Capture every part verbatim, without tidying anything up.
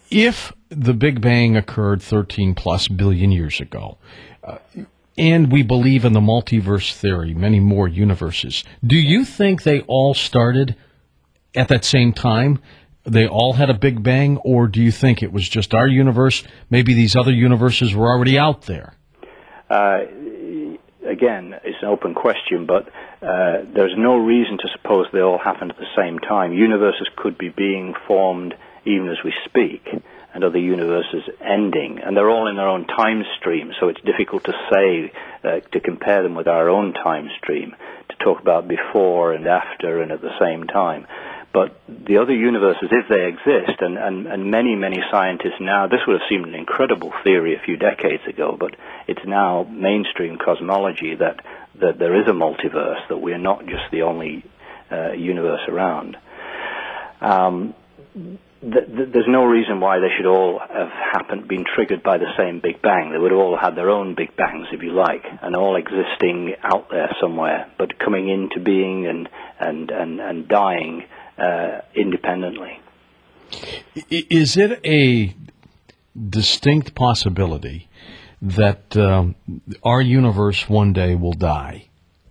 if the Big Bang occurred thirteen plus billion years ago, uh, and we believe in the multiverse theory, many more universes, do you think they all started at that same time? They all had a Big Bang, or do you think it was just our universe? Maybe these other universes were already out there? Uh, again, it's an open question, but uh, there's no reason to suppose they all happened at the same time. Universes could be being formed even as we speak, and other universes ending, and they're all in their own time stream, so it's difficult to say, uh, to compare them with our own time stream, to talk about before and after and at the same time. But the other universes, if they exist, and, and, and many, many scientists now, this would have seemed an incredible theory a few decades ago, but it's now mainstream cosmology that, that there is a multiverse, that we're not just the only uh, universe around. Um, th- th- there's no reason why they should all have happened, been triggered by the same Big Bang. They would have all had their own Big Bangs, if you like, and all existing out there somewhere, but coming into being and, and, and, and dying Uh, independently. Is it a distinct possibility that um, our universe one day will die?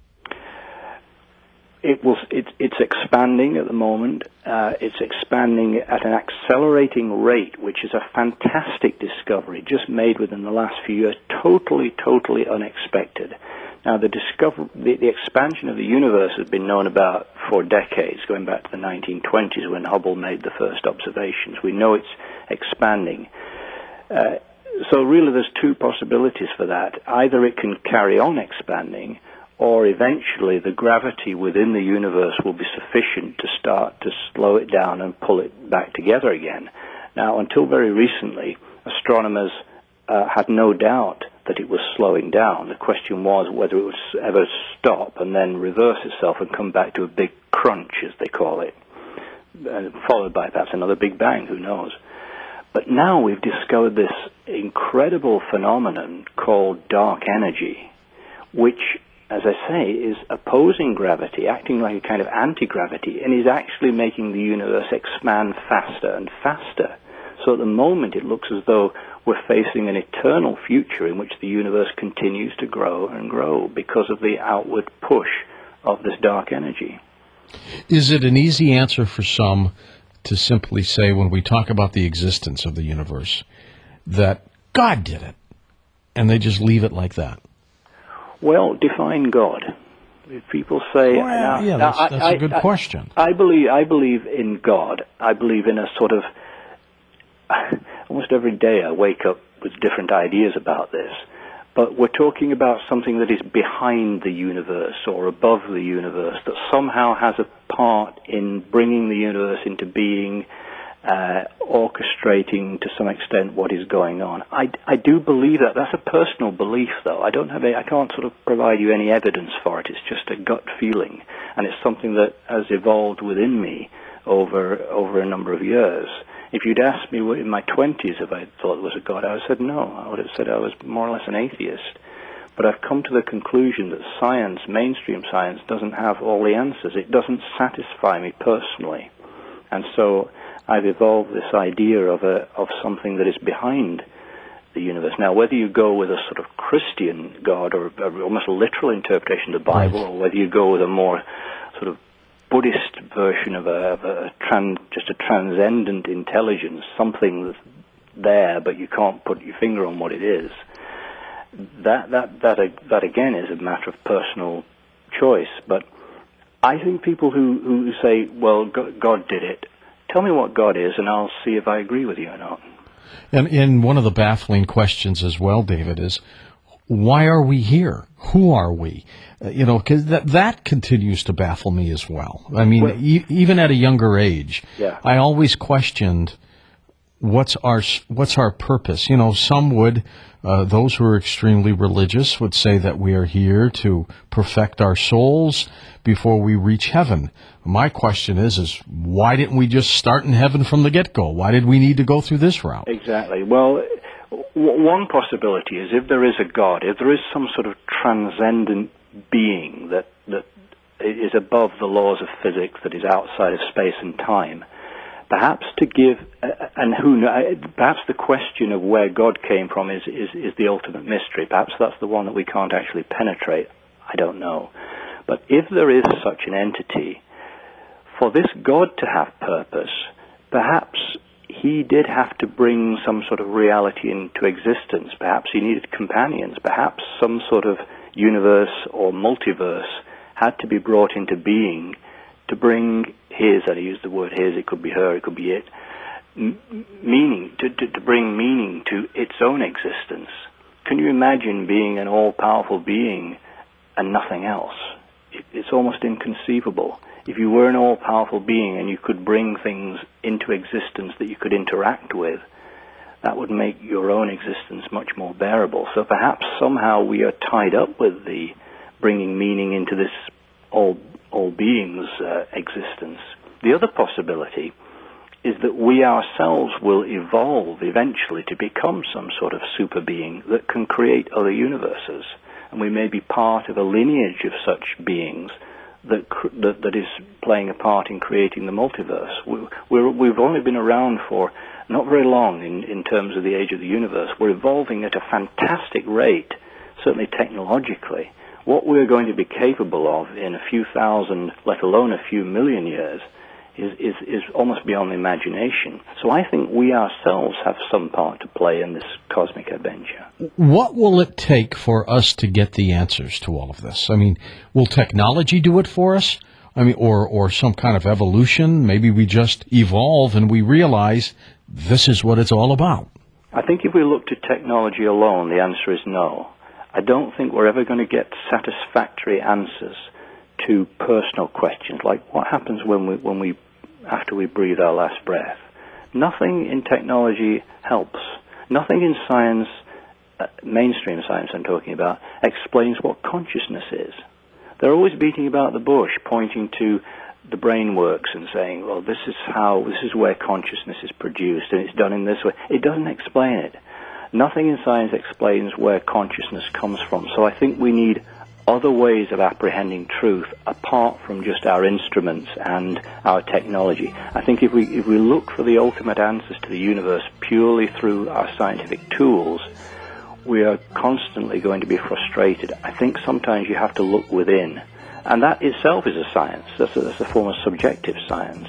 It will. It, it's expanding at the moment. Uh, it's expanding at an accelerating rate, which is a fantastic discovery just made within the last few years. Totally, totally unexpected. Now, the, discover, the, the expansion of the universe has been known about for decades, going back to the nineteen twenties when Hubble made the first observations. We know it's expanding. Uh, so really there's two possibilities for that. Either it can carry on expanding, or eventually the gravity within the universe will be sufficient to start to slow it down and pull it back together again. Now, until very recently, astronomers uh, had no doubt that it was slowing down. The question was whether it would ever stop and then reverse itself and come back to a big crunch, as they call it. And followed by, that's another Big Bang, who knows. But now we've discovered this incredible phenomenon called dark energy, which, as I say, is opposing gravity, acting like a kind of anti-gravity, and is actually making the universe expand faster and faster. So at the moment it looks as though we're facing an eternal future in which the universe continues to grow and grow because of the outward push of this dark energy. Is it an easy answer for some to simply say, when we talk about the existence of the universe, that God did it, and they just leave it like that? Well, define God. If people say, well, now, yeah, now, that's, that's I, a good I, question. I, I believe I believe in God. I believe in a sort of almost every day I wake up with different ideas about this. But we're talking about something that is behind the universe or above the universe, that somehow has a part in bringing the universe into being, uh, orchestrating to some extent what is going on. I, I do believe that. That's a personal belief, though. I don't have a, I can't sort of provide you any evidence for it. It's just a gut feeling, and it's something that has evolved within me over over a number of years. If you'd asked me in my twenties if I thought there was a God, I would have said no. I would have said I was more or less an atheist. But I've come to the conclusion that science, mainstream science, doesn't have all the answers. It doesn't satisfy me personally. And so I've evolved this idea of a of something that is behind the universe. Now, whether you go with a sort of Christian God or a, almost a literal interpretation of the Bible, or whether you go with a more sort of Buddhist version of a, of a trans, just a transcendent intelligence, something that's there but you can't put your finger on what it is. That that that that again is a matter of personal choice. But I think people who who say, "Well, God did it," tell me what God is, and I'll see if I agree with you or not. And and one of the baffling questions as well, David, is why are we here? Who are we? Uh, you know, because that, that continues to baffle me as well. I mean, well, e- even at a younger age, yeah. I always questioned what's our what's our purpose. You know, some would, uh, those who are extremely religious would say that we are here to perfect our souls before we reach heaven. My question is, is why didn't we just start in heaven from the get-go? Why did we need to go through this route? Exactly. Well, one possibility is if there is a God, if there is some sort of transcendent being that that is above the laws of physics, that is outside of space and time, Perhaps to give, uh, and who know, perhaps the question of where God came from is, is, is the ultimate mystery. Perhaps that's the one that we can't actually penetrate. I don't know. But if there is such an entity, for this God to have purpose, perhaps he did have to bring some sort of reality into existence. Perhaps he needed companions. Perhaps some sort of universe or multiverse had to be brought into being to bring his, and I use the word his, it could be her, it could be it, m- meaning, to, to, to bring meaning to its own existence. Can you imagine being an all-powerful being and nothing else? It, it's almost inconceivable. If you were an all-powerful being and you could bring things into existence that you could interact with, that would make your own existence much more bearable. So perhaps somehow we are tied up with the bringing meaning into this all all beings' uh, existence. The other possibility is that we ourselves will evolve eventually to become some sort of super being that can create other universes, and we may be part of a lineage of such beings that that, that is playing a part in creating the multiverse. We, we're, we've only been around for not very long in, in terms of the age of the universe. We're evolving at a fantastic rate, certainly technologically. What we're going to be capable of in a few thousand, let alone a few million years, is, is, is almost beyond the imagination. So I think we ourselves have some part to play in this cosmic adventure. What will it take for us to get the answers to all of this? I mean, will technology do it for us? I mean, or, or some kind of evolution? Maybe we just evolve and we realize this is what it's all about. I think if we look to technology alone, the answer is no. I don't think we're ever going to get satisfactory answers to personal questions, like what happens when we, when we, after we breathe our last breath. Nothing in technology helps. Nothing in science, uh, mainstream science I'm talking about, explains what consciousness is. They're always beating about the bush, pointing to the brain works and saying, well, this is how, this is where consciousness is produced, and it's done in this way. It doesn't explain it. Nothing in science explains where consciousness comes from. So I think we need other ways of apprehending truth apart from just our instruments and our technology. I think if we if we look for the ultimate answers to the universe purely through our scientific tools, we are constantly going to be frustrated. I think sometimes you have to look within. And that itself is a science. That's a, that's a form of subjective science.